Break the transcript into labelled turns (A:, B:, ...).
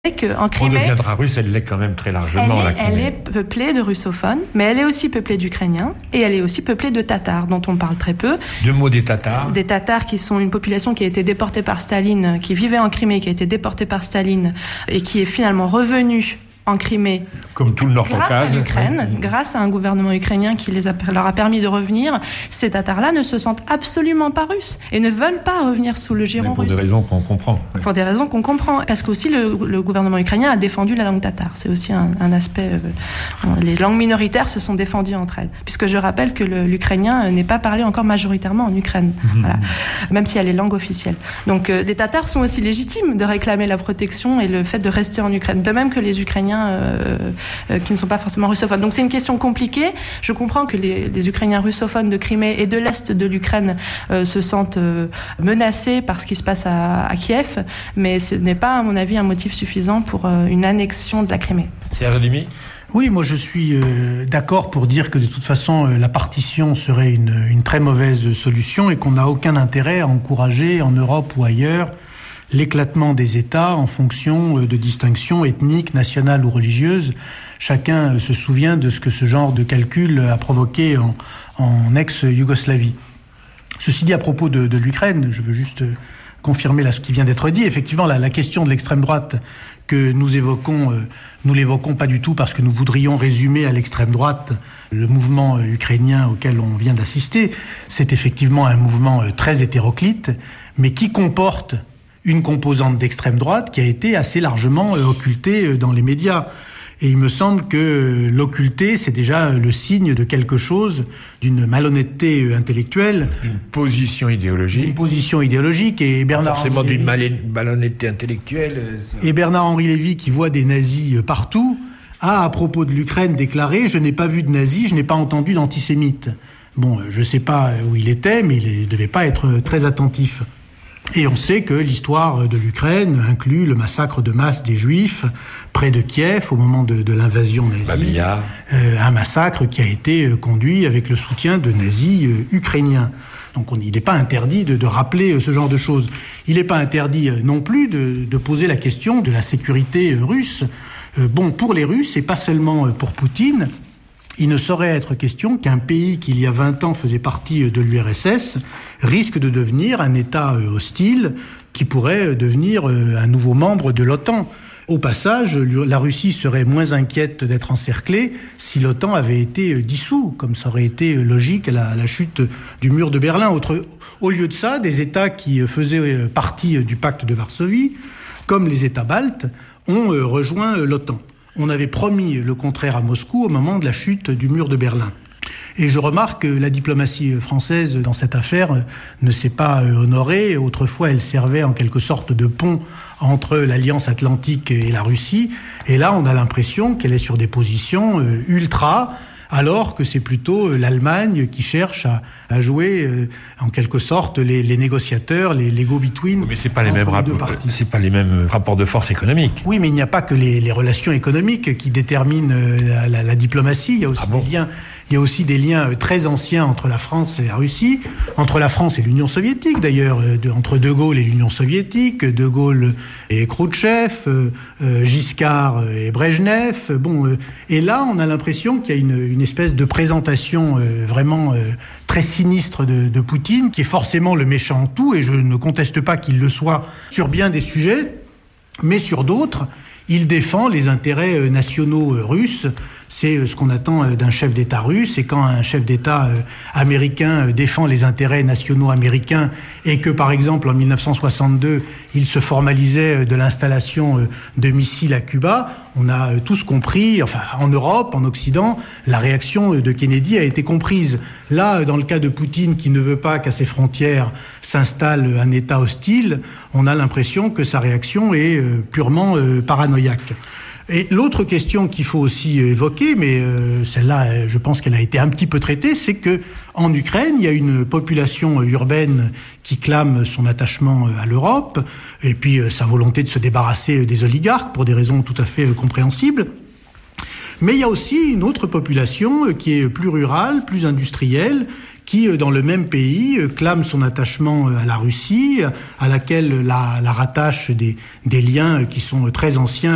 A: qu'en Crimée,
B: on deviendra russe, elle l'est quand même très largement, la Crimée.
A: Elle est peuplée de russophones, mais elle est aussi peuplée d'Ukrainiens, et elle est aussi peuplée de Tatars, dont on parle très peu.
B: Deux mots des Tatars.
A: Des Tatars qui sont une population qui a été déportée par Staline, qui vivait en Crimée, qui a été déportée par Staline, et qui est finalement revenue en Crimée,
B: comme tout le Nord-Caucase,
A: grâce à l'Ukraine, grâce à un gouvernement ukrainien qui leur a permis de revenir. Ces Tatars-là ne se sentent absolument pas russes et ne veulent pas revenir sous le giron russe.
B: Pour des raisons qu'on comprend.
A: Pour des raisons qu'on comprend, parce qu'aussi le gouvernement ukrainien a défendu la langue tatar. C'est aussi un aspect. Les langues minoritaires se sont défendues entre elles, puisque je rappelle que l'ukrainien n'est pas parlé encore majoritairement en Ukraine, voilà. Même s'il y a les langues officielles. Donc les Tatars sont aussi légitimes de réclamer la protection et le fait de rester en Ukraine, de même que les Ukrainiens qui ne sont pas forcément russophones. Donc c'est une question compliquée. Je comprends que les Ukrainiens russophones de Crimée et de l'Est de l'Ukraine se sentent menacés par ce qui se passe à Kiev, mais ce n'est pas, à mon avis, un motif suffisant pour une annexion de la Crimée.
B: Serge Letchimy ?
C: Oui, moi je suis d'accord pour dire que de toute façon la partition serait une très mauvaise solution et qu'on n'a aucun intérêt à encourager en Europe ou ailleurs l'éclatement des États en fonction de distinctions ethniques, nationales ou religieuses. Chacun se souvient de ce que ce genre de calcul a provoqué en ex-Yougoslavie. Ceci dit, à propos de l'Ukraine, je veux juste confirmer là ce qui vient d'être dit. Effectivement, la question de l'extrême droite que nous évoquons, nous l'évoquons pas du tout parce que nous voudrions résumer à l'extrême droite le mouvement ukrainien auquel on vient d'assister. C'est effectivement un mouvement très hétéroclite, mais qui comporte une composante d'extrême droite qui a été assez largement occultée dans les médias. Et il me semble que l'occulter, c'est déjà le signe de quelque chose, d'une malhonnêteté intellectuelle.
B: D'une position idéologique.
C: D'une position idéologique. Et
B: forcément d'une malhonnêteté intellectuelle.
C: Et Bernard-Henri Lévy, qui voit des nazis partout, a, à propos de l'Ukraine, déclaré « Je n'ai pas vu de nazis, je n'ai pas entendu d'antisémites ». Bon, je ne sais pas où il était, mais il ne devait pas être très attentif. Et on sait que l'histoire de l'Ukraine inclut le massacre de masse des Juifs près de Kiev au moment de l'invasion nazie. Un massacre qui a été conduit avec le soutien de nazis ukrainiens. Donc il n'est pas interdit de rappeler ce genre de choses. Il n'est pas interdit non plus de poser la question de la sécurité russe. Bon, pour les Russes et pas seulement pour Poutine, il ne saurait être question qu'un pays qui, il y a 20 ans, faisait partie de l'URSS, risque de devenir un État hostile qui pourrait devenir un nouveau membre de l'OTAN. Au passage, la Russie serait moins inquiète d'être encerclée si l'OTAN avait été dissous, comme ça aurait été logique à la chute du mur de Berlin. Au lieu de ça, des États qui faisaient partie du pacte de Varsovie, comme les États baltes, ont rejoint l'OTAN. On avait promis le contraire à Moscou au moment de la chute du mur de Berlin. Et je remarque que la diplomatie française dans cette affaire ne s'est pas honorée. Autrefois, elle servait en quelque sorte de pont entre l'Alliance Atlantique et la Russie. Et là, on a l'impression qu'elle est sur des positions ultra, alors que c'est plutôt l'Allemagne qui cherche à jouer en quelque sorte les négociateurs, les go-between.
B: Mais c'est pas les mêmes rapports de force économiques.
C: Oui, mais il n'y a pas que les relations économiques qui déterminent la diplomatie. Il y a aussi des liens. Il y a aussi des liens très anciens entre la France et la Russie, entre la France et l'Union soviétique d'ailleurs, entre De Gaulle et l'Union soviétique, De Gaulle et Khrouchtchev, Giscard et Brejnev. Et là, on a l'impression qu'il y a une espèce de présentation vraiment très sinistre de Poutine, qui est forcément le méchant en tout, et je ne conteste pas qu'il le soit sur bien des sujets, mais sur d'autres, il défend les intérêts nationaux russes. C'est ce qu'on attend d'un chef d'État russe. Et quand un chef d'État américain défend les intérêts nationaux américains et que, par exemple, en 1962, il se formalisait de l'installation de missiles à Cuba, on a tous compris, enfin, en Europe, en Occident, la réaction de Kennedy a été comprise. Là, dans le cas de Poutine, qui ne veut pas qu'à ses frontières s'installe un État hostile, on a l'impression que sa réaction est purement paranoïaque. Et l'autre question qu'il faut aussi évoquer, mais celle-là, je pense qu'elle a été un petit peu traitée, c'est que en Ukraine, il y a une population urbaine qui clame son attachement à l'Europe, et puis sa volonté de se débarrasser des oligarques pour des raisons tout à fait compréhensibles. Mais il y a aussi une autre population qui est plus rurale, plus industrielle, qui, dans le même pays, clame son attachement à la Russie, à laquelle la rattachent des liens qui sont très anciens